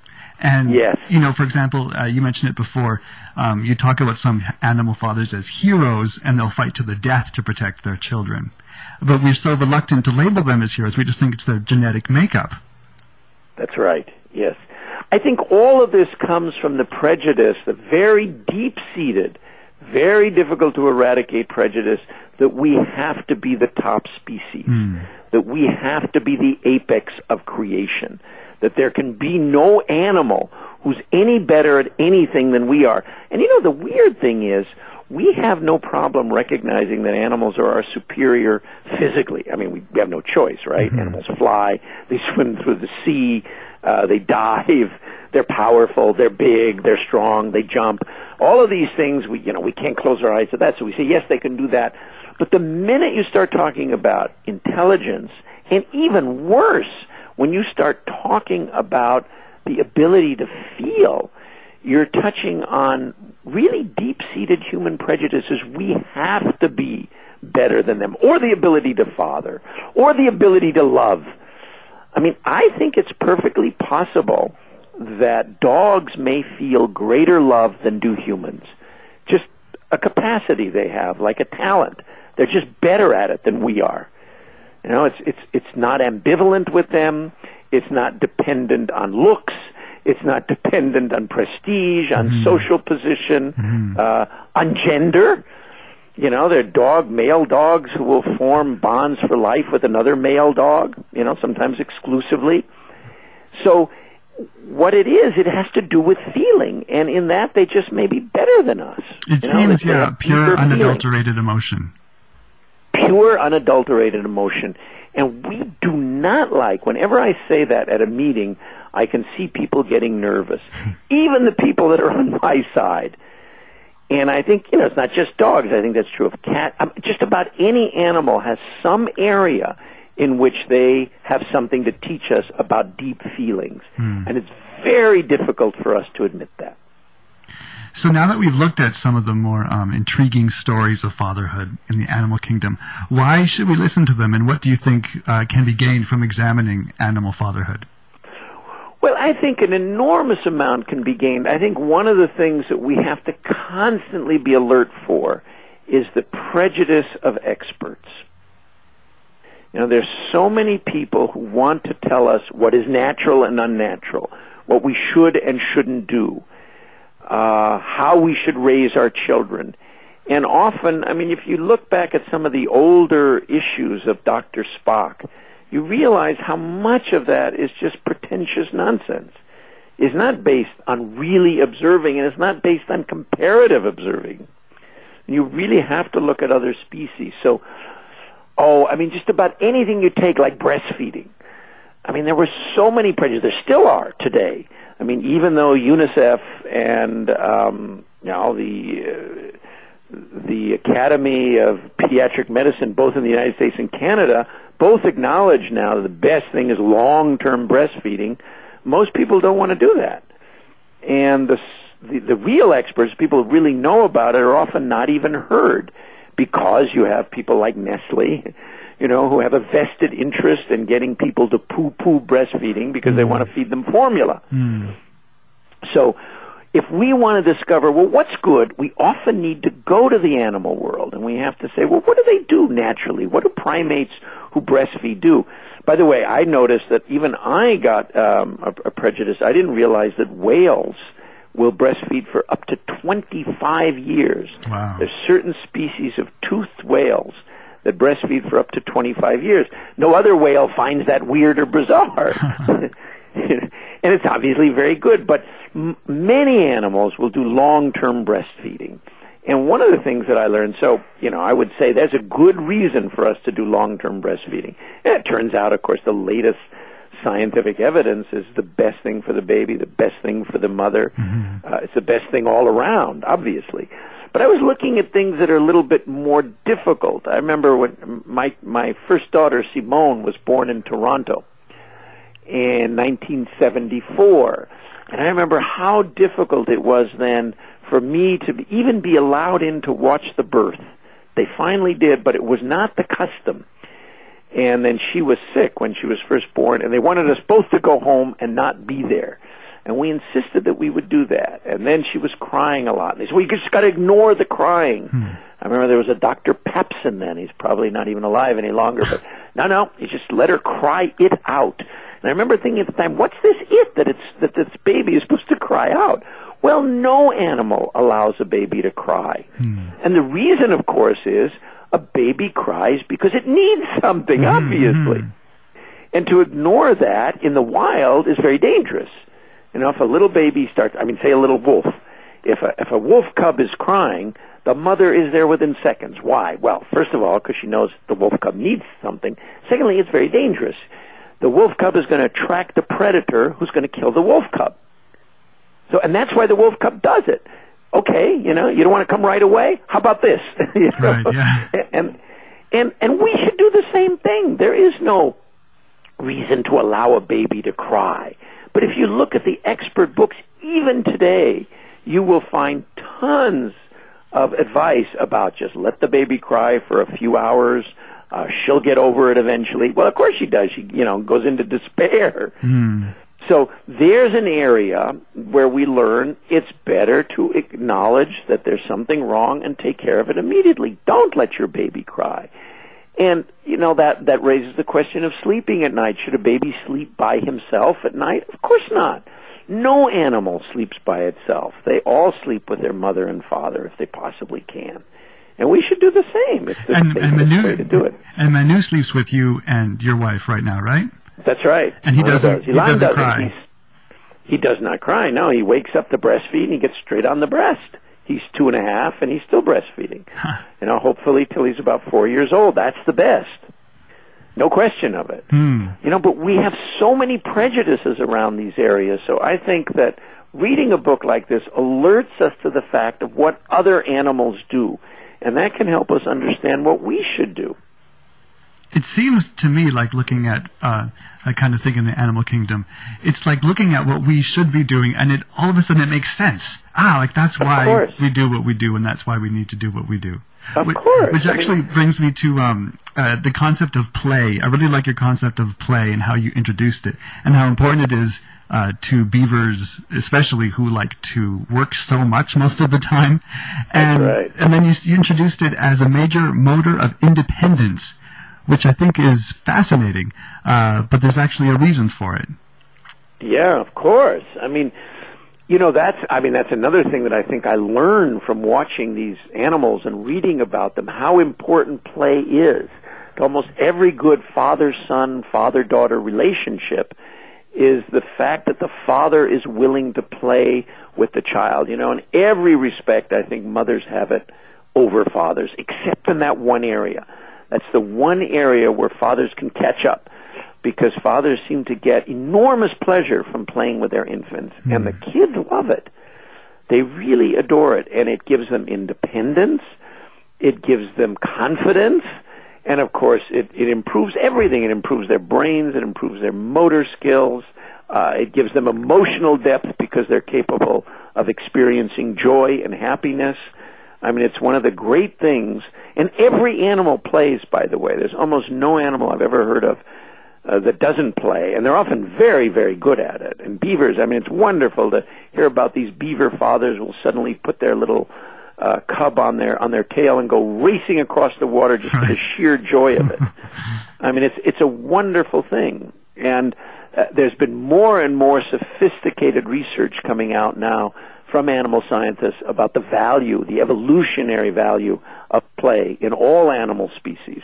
S1: And,
S2: yes.
S1: For example, you mentioned it before, you talk about some animal fathers as heroes, and they'll fight to the death to protect their children. But we're so reluctant to label them as heroes, we just think it's their genetic makeup.
S2: That's right, yes. I think all of this comes from the prejudice, the very deep-seated, very difficult to eradicate prejudice that we have to be the top species, that we have to be the apex of creation, that there can be no animal who's any better at anything than we are. And the weird thing is, we have no problem recognizing that animals are our superior physically. I mean, we have no choice, right? Mm-hmm. Animals fly, they swim through the sea, they dive, they're powerful, they're big, they're strong, they jump. All of these things, we can't close our eyes to that, so we say, yes, they can do that. But the minute you start talking about intelligence, and even worse, when you start talking about the ability to feel, you're touching on really deep-seated human prejudices. We have to be better than them, or the ability to father, or the ability to love. I mean, I think it's perfectly possible that dogs may feel greater love than do humans. Just a capacity they have, like a talent. They're just better at it than we are. It's not ambivalent with them. It's not dependent on looks. It's not dependent on prestige, on social position, on gender. They're male dogs who will form bonds for life with another male dog, sometimes exclusively. So what it has to do with feeling. And in that, they just may be better than us.
S1: It seems, pure, unadulterated emotion.
S2: Pure, unadulterated emotion. And we do not like, whenever I say that at a meeting, I can see people getting nervous. Even the people that are on my side. And I think, it's not just dogs. I think that's true of cats. Just about any animal has some area in which they have something to teach us about deep feelings. And it's very difficult for us to admit that.
S1: So now that we've looked at some of the more intriguing stories of fatherhood in the animal kingdom, why should we listen to them, and what do you think can be gained from examining animal fatherhood?
S2: Well, I think an enormous amount can be gained. I think one of the things that we have to constantly be alert for is the prejudice of experts. There's so many people who want to tell us what is natural and unnatural, what we should and shouldn't do, how we should raise our children. And often, if you look back at some of the older issues of Dr. Spock, you realize how much of that is just pretentious nonsense. It's not based on really observing, and it's not based on comparative observing. You really have to look at other species. So, just about anything you take, like breastfeeding. There were so many prejudices. There still are today. Even though UNICEF and the Academy of Pediatric Medicine, both in the United States and Canada, both acknowledge now that the best thing is long-term breastfeeding. Most people don't want to do that. And the real experts, people who really know about it, are often not even heard, because you have people like Nestle, who have a vested interest in getting people to poo-poo breastfeeding because they want to feed them formula. So if we want to discover, well, what's good, we often need to go to the animal world, and we have to say, well, what do they do naturally? What do primates who breastfeed do? By the way, I noticed that even I got a prejudice. I didn't realize that whales will breastfeed for up to 25 years.
S1: Wow.
S2: There's certain species of toothed whales that breastfeed for up to 25 years. No other whale finds that weird or bizarre. And it's obviously very good, but many animals will do long-term breastfeeding. And one of the things that I learned, so, I would say there's a good reason for us to do long-term breastfeeding. And it turns out, of course, the latest scientific evidence is the best thing for the baby, the best thing for the mother.
S1: Mm-hmm.
S2: It's the best thing all around, obviously. But I was looking at things that are a little bit more difficult. I remember when my first daughter, Simone, was born in Toronto in 1974. And I remember how difficult it was then for me to even be allowed in to watch the birth. They finally did, but it was not the custom. And then she was sick when she was first born, and they wanted us both to go home and not be there. And we insisted that we would do that. And then she was crying a lot. And they said, well, you just got to ignore the crying. I remember there was a Dr. Pepsin then. He's probably not even alive any longer. But no, you just let her cry it out. And I remember thinking at the time, what's this it that this baby is supposed to cry out? Well, no animal allows a baby to cry. And the reason, of course, is a baby cries because it needs something, obviously. And to ignore that in the wild is very dangerous. If a little baby starts, say a little wolf, if a wolf cub is crying, the mother is there within seconds. Why? Well, first of all, because she knows the wolf cub needs something. Secondly, it's very dangerous. The wolf cub is going to attract the predator who's going to kill the wolf cub. And that's why the wolf cub does it. Okay, you don't want to come right away? How about this?
S1: Right, yeah.
S2: And we should do the same thing. There is no reason to allow a baby to cry. But if you look at the expert books, even today, you will find tons of advice about just let the baby cry for a few hours. She'll get over it eventually. Well, of course she does. She, goes into despair. So there's an area where we learn it's better to acknowledge that there's something wrong and take care of it immediately. Don't let your baby cry. And, that raises the question of sleeping at night. Should a baby sleep by himself at night? Of course not. No animal sleeps by itself. They all sleep with their mother and father if they possibly can. And we should do the same. It's the safest way to do it.
S1: And Manu sleeps with you and your wife right now, right?
S2: That's right.
S1: And he doesn't cry.
S2: He does not cry. No, he wakes up to breastfeed and he gets straight on the breast. He's 2.5 and he's still breastfeeding. Hopefully till he's about 4 years old. That's the best. No question of it. But we have so many prejudices around these areas. So I think that reading a book like this alerts us to the fact of what other animals do. And that can help us understand what we should do.
S1: It seems to me like looking at a kind of thing in the animal kingdom. It's like looking at what we should be doing, and all of a sudden it makes sense. That's why we do what we do, and that's why we need to do what we do.
S2: Of course.
S1: Which actually brings me to the concept of play. I really like your concept of play and how you introduced it, and how important it is to beavers, especially who like to work so much most of the time.
S2: That's right.
S1: And then you introduced it as a major motor of independence, which I think is fascinating, but there's actually a reason for it.
S2: Yeah, of course. That's another thing that I think I learned from watching these animals and reading about them, how important play is. To almost every good father-son, father-daughter relationship is the fact that the father is willing to play with the child. In every respect, I think mothers have it over fathers, except in that one area. That's the one area where fathers can catch up, because fathers seem to get enormous pleasure from playing with their infants, and the kids love it. They really adore it, and it gives them independence, it gives them confidence, and of course it improves everything. It improves their brains, it improves their motor skills, it gives them emotional depth because they're capable of experiencing joy and happiness. It's one of the great things. And every animal plays, by the way. There's almost no animal I've ever heard of that doesn't play, and they're often very, very good at it. And beavers, I mean, it's wonderful to hear about these beaver fathers will suddenly put their little cub on their tail and go racing across the water just for the sheer joy of it. I mean, it's a wonderful thing. And there's been more and more sophisticated research coming out now from animal scientists about the value, the evolutionary value of play in all animal species,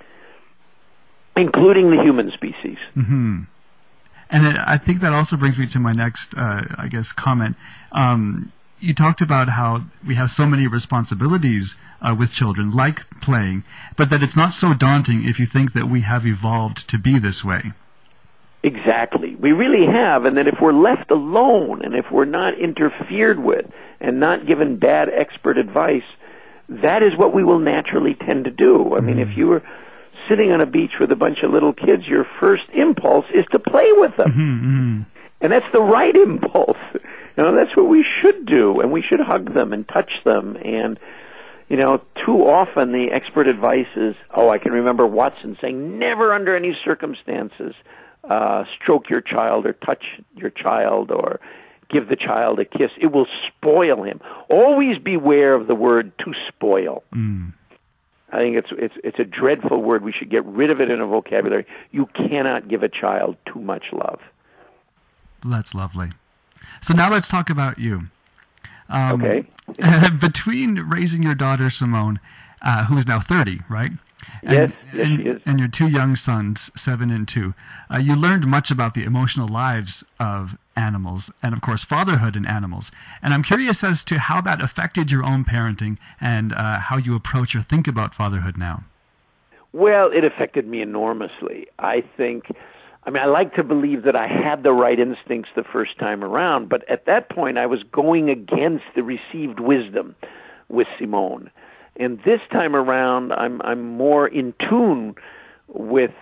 S2: including the human species.
S1: Mm-hmm. And I think that also brings me to my next, comment. You talked about how we have so many responsibilities with children, like playing, but that it's not so daunting if you think that we have evolved to be this way.
S2: Exactly. We really have, and that if we're left alone and if we're not interfered with and not given bad expert advice, that is what we will naturally tend to do. I mean, if you were sitting on a beach with a bunch of little kids, your first impulse is to play with them.
S1: Mm-hmm.
S2: And that's the right impulse. That's what we should do, and we should hug them and touch them. And, too often the expert advice is, I can remember Watson saying, never under any circumstances stroke your child or touch your child or give the child a kiss. It will spoil him. Always beware of the word to spoil.
S1: Mm.
S2: I think it's a dreadful word. We should get rid of it in a vocabulary. You cannot give a child too much love.
S1: That's lovely. So now let's talk about you.
S2: Okay.
S1: Between raising your daughter Simone, who is now 30, right?
S2: Yes, she is.
S1: And your two young sons, 7 and 2, you learned much about the emotional lives of animals and, of course, fatherhood in animals. And I'm curious as to how that affected your own parenting and how you approach or think about fatherhood now.
S2: Well, it affected me enormously. I like to believe that I had the right instincts the first time around, but at that point I was going against the received wisdom with Simone. And this time around, I'm more in tune with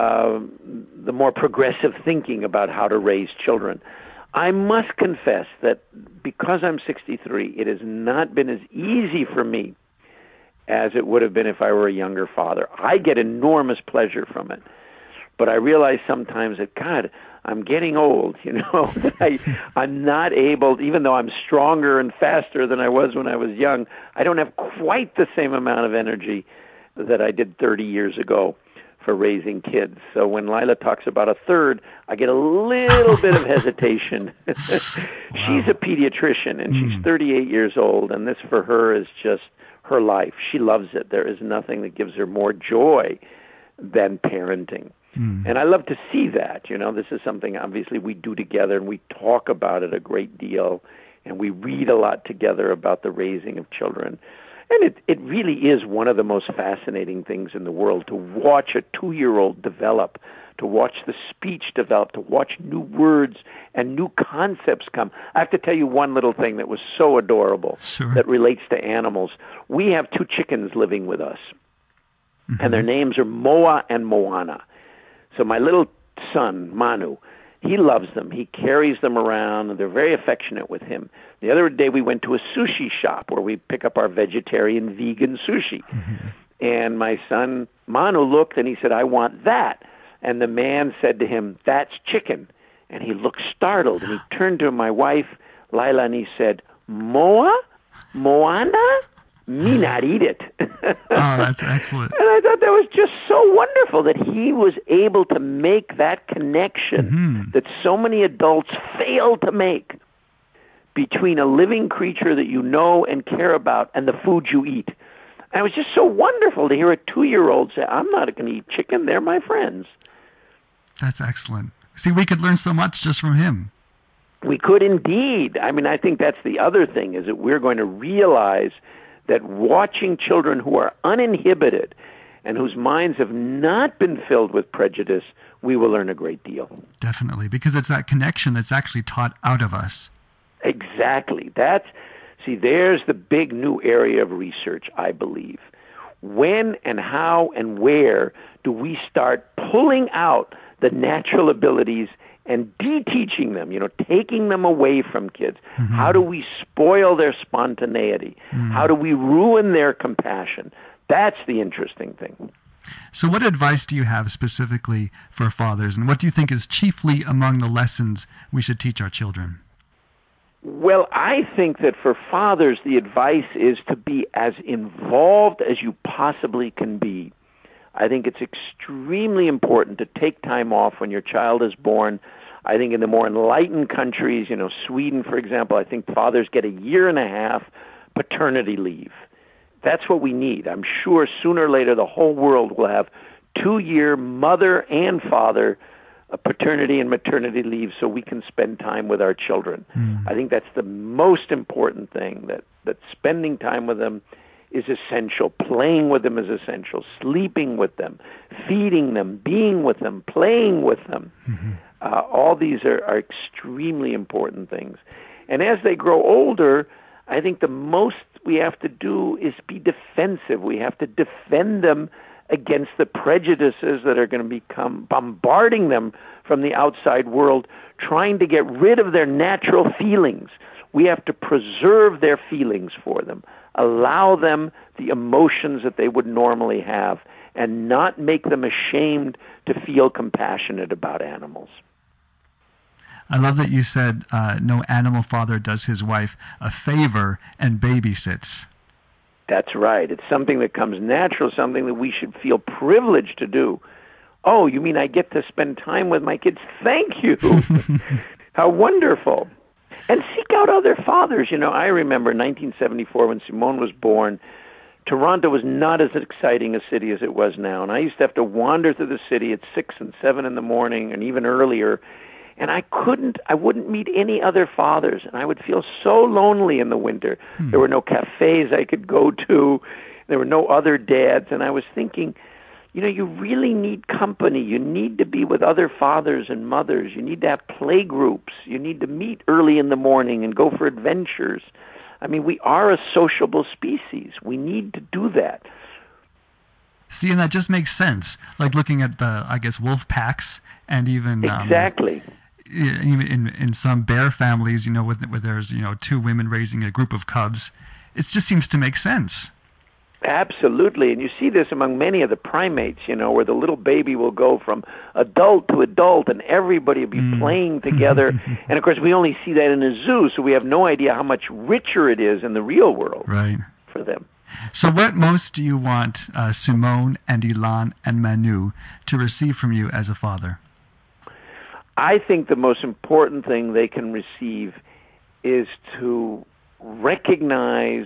S2: the more progressive thinking about how to raise children. I must confess that because I'm 63, it has not been as easy for me as it would have been if I were a younger father. I get enormous pleasure from it. But I realize sometimes that, God, I'm getting old, that I'm not able, even though I'm stronger and faster than I was when I was young, I don't have quite the same amount of energy that I did 30 years ago for raising kids. So when Lila talks about a third, I get a little bit of hesitation. She's a pediatrician, and she's 38 years old, and this for her is just her life. She loves it. There is nothing that gives her more joy than parenting. And I love to see that. This is something obviously we do together, and we talk about it a great deal, and we read a lot together about the raising of children. And it really is one of the most fascinating things in the world to watch a 2-year-old develop, to watch the speech develop, to watch new words and new concepts come. I have to tell you one little thing that was so adorable that relates to animals. We have 2 chickens living with us, and their names are Moa and Moana. So my little son, Manu, he loves them. He carries them around, and they're very affectionate with him. The other day we went to a sushi shop where we pick up our vegetarian, vegan sushi. And my son, Manu, looked, and he said, I want that. And the man said to him, that's chicken. And he looked startled, and he turned to my wife, Lila, and he said, Moana? Me not eat it.
S1: Oh, that's excellent.
S2: And I thought that was just so wonderful that he was able to make that connection that so many adults fail to make between a living creature that you know and care about and the food you eat. And it was just so wonderful to hear a 2-year-old say, I'm not going to eat chicken, they're my friends.
S1: That's excellent. See, we could learn so much just from him.
S2: We could indeed. I think that's the other thing, is that we're going to realize that watching children who are uninhibited and whose minds have not been filled with prejudice, we will learn a great deal.
S1: Definitely, because it's that connection that's actually taught out of us.
S2: Exactly. There's the big new area of research, I believe. When and how and where do we start pulling out the natural abilities and de-teaching them, taking them away from kids? How do we spoil their spontaneity? How do we ruin their compassion? That's the interesting thing.
S1: So what advice do you have specifically for fathers, and what do you think is chiefly among the lessons we should teach our children?
S2: Well, I think that for fathers, the advice is to be as involved as you possibly can be. I think it's extremely important to take time off when your child is born. I think in the more enlightened countries, Sweden, for example, I think fathers get 1.5 years paternity leave. That's what we need. I'm sure sooner or later the whole world will have 2-year mother and father paternity and maternity leave so we can spend time with our children. I think that's the most important thing, that spending time with them is essential. Playing with them is essential. Sleeping with them, feeding them, being with them, playing with them. All these are extremely important things. And as they grow older, I think the most we have to do is be defensive. We have to defend them against the prejudices that are going to become bombarding them from the outside world, trying to get rid of their natural feelings. We have to preserve their feelings for them, allow them the emotions that they would normally have, and not make them ashamed to feel compassionate about animals.
S1: I love that you said no animal father does his wife a favor and babysits.
S2: That's right. It's something that comes natural, something that we should feel privileged to do. Oh, you mean I get to spend time with my kids? Thank you. How wonderful. And seek out other fathers. I remember 1974 when Simone was born, Toronto was not as exciting a city as it was now. And I used to have to wander through the city at 6 and 7 in the morning and even earlier. And I wouldn't meet any other fathers. And I would feel so lonely in the winter. There were no cafes I could go to. There were no other dads. And I was thinking, you really need company. You need to be with other fathers and mothers. You need to have play groups. You need to meet early in the morning and go for adventures. I mean, we are a sociable species. We need to do that.
S1: See, and that just makes sense. Like looking at the, wolf packs, and even
S2: exactly.
S1: Even in some bear families, where there's 2 women raising a group of cubs, it just seems to make sense.
S2: Absolutely, and you see this among many of the primates, where the little baby will go from adult to adult, and everybody will be playing together. And of course, we only see that in a zoo, so we have no idea how much richer it is in the real world for them.
S1: So what most do you want Simone and Ilan and Manu to receive from you as a father?
S2: I think the most important thing they can receive is to recognize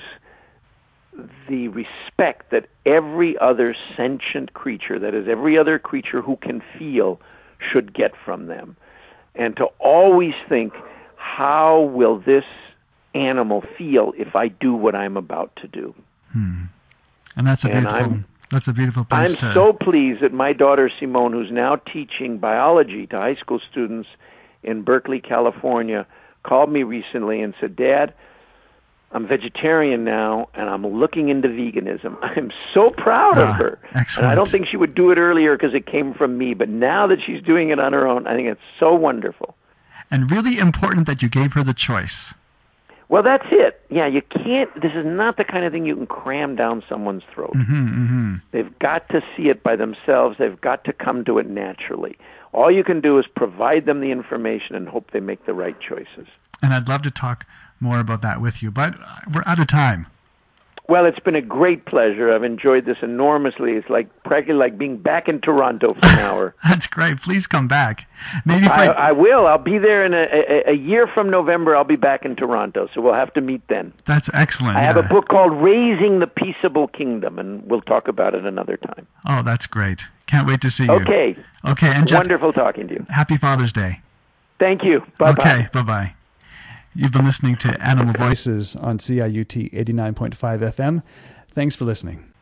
S2: the respect that every other sentient creature, that is, every other creature who can feel, should get from them. And to always think, how will this animal feel if I do what I'm about to do?
S1: And that's a beautiful place
S2: I'm so pleased that my daughter Simone, who's now teaching biology to high school students in Berkeley, California, called me recently and said, Dad, I'm vegetarian now, and I'm looking into veganism. I'm so proud of her.
S1: Excellent.
S2: And I don't think she would do it earlier because it came from me, but now that she's doing it on her own, I think it's so wonderful.
S1: And really important that you gave her the choice.
S2: Well, that's it. Yeah, you can't, this is not the kind of thing you can cram down someone's throat. They've got to see it by themselves. They've got to come to it naturally. All you can do is provide them the information and hope they make the right choices.
S1: And I'd love to talk more about that with you, but we're out of time.
S2: Well, it's been a great pleasure. I've enjoyed this enormously. It's practically like being back in Toronto for an hour.
S1: That's great. Please come back.
S2: I will. I'll be there in a year from November. I'll be back in Toronto, so we'll have to meet then.
S1: That's excellent.
S2: I have a book called Raising the Peaceable Kingdom, and we'll talk about it another time.
S1: Oh, that's great. Can't wait to see you.
S2: Okay.
S1: And Jeff,
S2: wonderful talking to you.
S1: Happy Father's Day.
S2: Thank you. Bye-bye.
S1: Okay, bye-bye. You've been listening to Animal Voices on CIUT 89.5 FM. Thanks for listening.